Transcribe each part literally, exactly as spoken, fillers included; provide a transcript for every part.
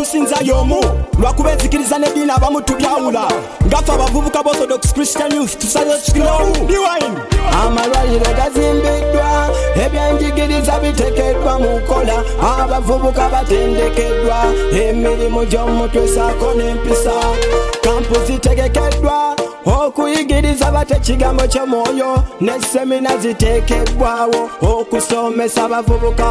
tusinza yomu lwakubenzikiriza nedini abamu tubyawula ngafa abavubuka ba Orthodox Christian Youth tusalire tukinowu Rewind. Amalwaliro gazimbiddwa ebyenjigiriza bitekeddwa mu nkola abavubuka batendekeddwa emirimu gy'omutwe saako n'empisa kampu zitegekeddwa okuyigiriza bate ekigambo ky'omwoyo ne semina ziteekeddwawo okusomesa abavubuka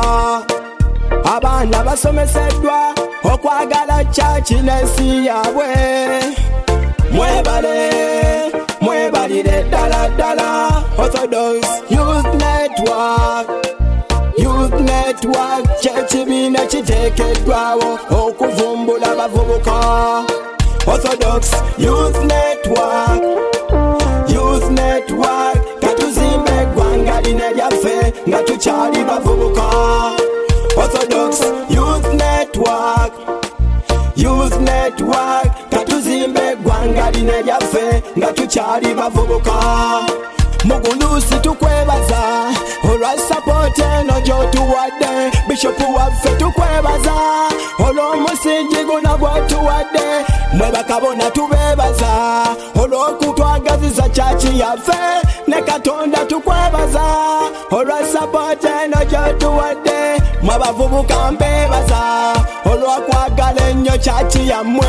abaana basomeseddwa okwagala kyaki n'ensi yaabwe mwebale mwebalire ddala ddala Orthodox Youth Network Youth Network kyekibiina kiteekeddwawo okuvumbula abavubuka Orthodox Youth Network Youth Network katuzimbe eggwanga lino lyaffe nga tukyali bavubuka Orthodox Youth Network Youth Network katuzimbe eggwanga lino lyaffe nga tukyali bavubuka Mugulusi tukwebaza olwa support eno gy'otuwadde Bishop waffe tukwebaza olw'omusingi guno gw'otuwadde mwe bakabona tubeebaza olw'okutwagaziza kyaki yaffe ne Katonda tukwebaza olwa support eno gy'otuwadde mwe bavubuka mbeebaza olw'okwagala ennyo kyaki yammwe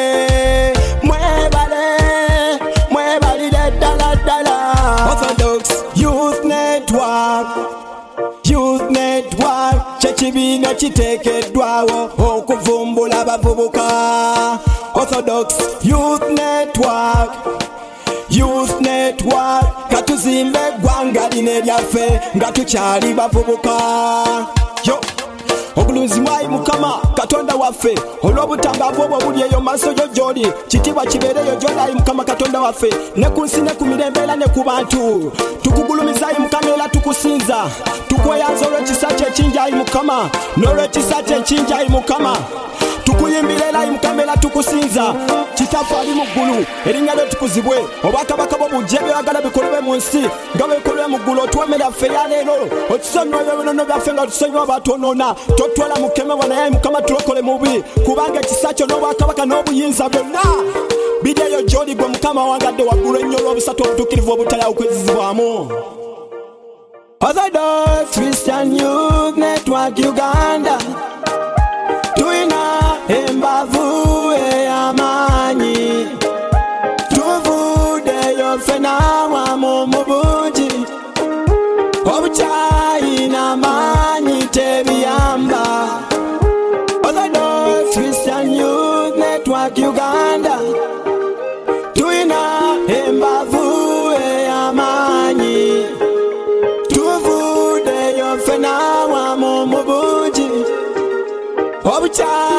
mwebale mwebalire ddala ddala Orthodox Youth Network Youth Network kyekibiina kiteekeddwawo okuvumbula abavubuka Orthodox Youth Network Youth Network katuzimbe eggwanga lino eryaffe nga tukyali bavubuka yo obulunzi mwayi mukama Katonda waffe olw'obutangavu obwo buli eyo maaso gyo gy'oli kitiibwa kibeereyo gy'oli ayi mukama Katonda waffe ne ku nsi ne ku mirembe era ne ku bantu tukugulumiza ayi mukama era tukusinza tukweyanza olw'ekisa kye ekingi ayi mukama n'olw'ekisa kye ekingi ayi mukama tukuyimbira era ayi mukama era tukusinza kitaffe ali mu ggulu erinnya lyo tukuzibwe obwakabaka bwo bujje byagala bikolebwe mu nsi nga bikolebwe mu ggulu otuwemera ffe ya leero otusonyiwa ebyonono byaffe nga tusonyiwa batonoona totwala mukemebwa naye ayi mukama tulokole mubi kubanga ekisa kyo n'obwakabaka n'obuyinza byonna biri eyo gy'oli gwe mukama wangadde waggulu ennyo olw'obusatu obutuukirivu obutalawo kwezizibwamu Orthodox Christian Youth Network Uganda tuyina embavu ey'amaanyi tuvuddeyo ffena awamu mu bungi obukyayina amaanyi tebiyamba Orthodox Christian Youth Network Uganda tuyina embavu ey'amaanyi tuvuddeyo ffena awamu mu bungi obukyayina